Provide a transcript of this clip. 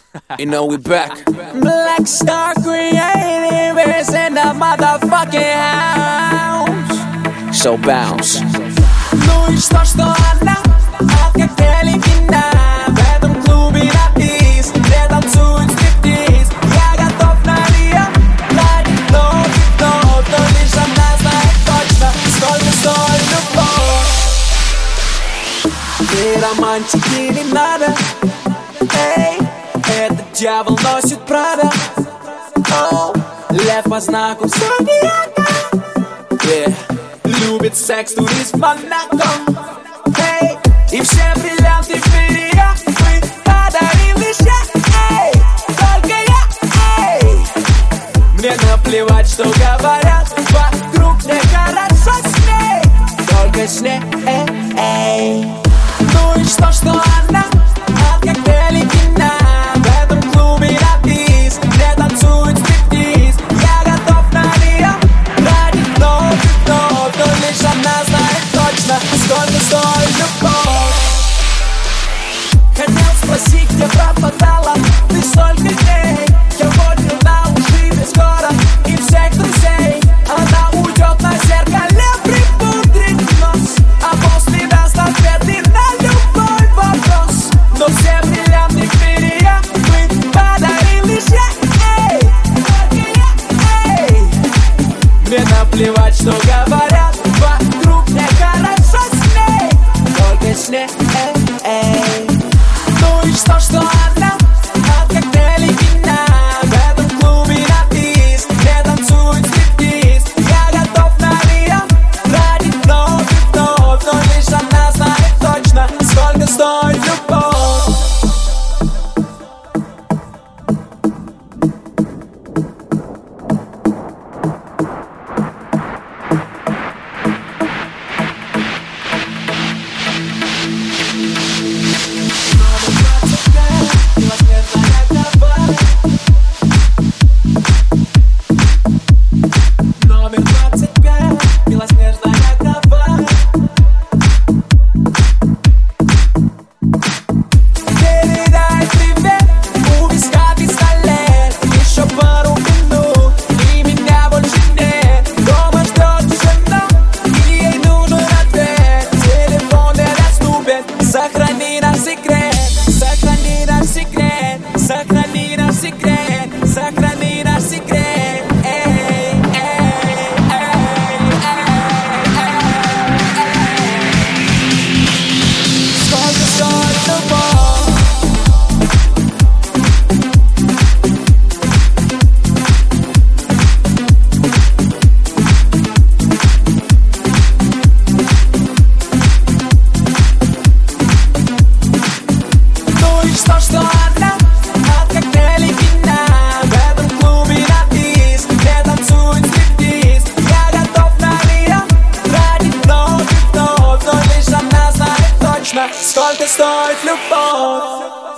You know we back. Black Star Creative is in the motherfucking house. So bounce. Ну и что она от коктейлей вина в этом клубе на бис, где танцует стриптиз. Я готов на нее платить вновь, но лишь она знает точно, сколько стоит любовь. И романтики не надо, эй, этот дьявол носит Прада. Лев по знаку зодиака, Yeah. любит секс, туризм, Монако. Эй, и все бриллианты в мире мы подарим лишь я, эй, только я, эй. Мне наплевать, что говорят вокруг, мне хорошо с ней, только с ней, эй. Ну и что она от коктейлей вина в этом клубе на бис, где танцует стриптиз. Я готов на нее тратить вновь, но лишь она знает точно, сколько стоит любовь. Хотел спросить, где пропадала ты столько дней. Я водил на уши весь город и всех друзей. Она уйдет на зеркале, припудрить нос, а после даст ответы на любой вопрос. Но все бриллианты в мире мы подарим лишь я, эй, только я, эй. Мне наплевать, что говорят вокруг, мне хорошо с ней, только с ней, эй. Ну и что она от коктейлей вина в этом клубе на бис, где танцует стриптиз. Я готов на нее тратить вновь, но лишь она знает точно, сколько стоит любовь. Номер 25, белоснежная кровать. Передай привет, у виска пистолет. Еще пару минут, и меня больше нет. Дома ждет жена, и ей нужен ответ. Телефон недоступен, сохрани наш секрет. Сохрани наш секрет, сохрани наш секрет, сохрани наш секрет. Что она от коктейлей вина в этом клубе на бис, где танцует стриптиз. Я готов на нее тратить вновь, но лишь она знает точно, сколько стоит любовь.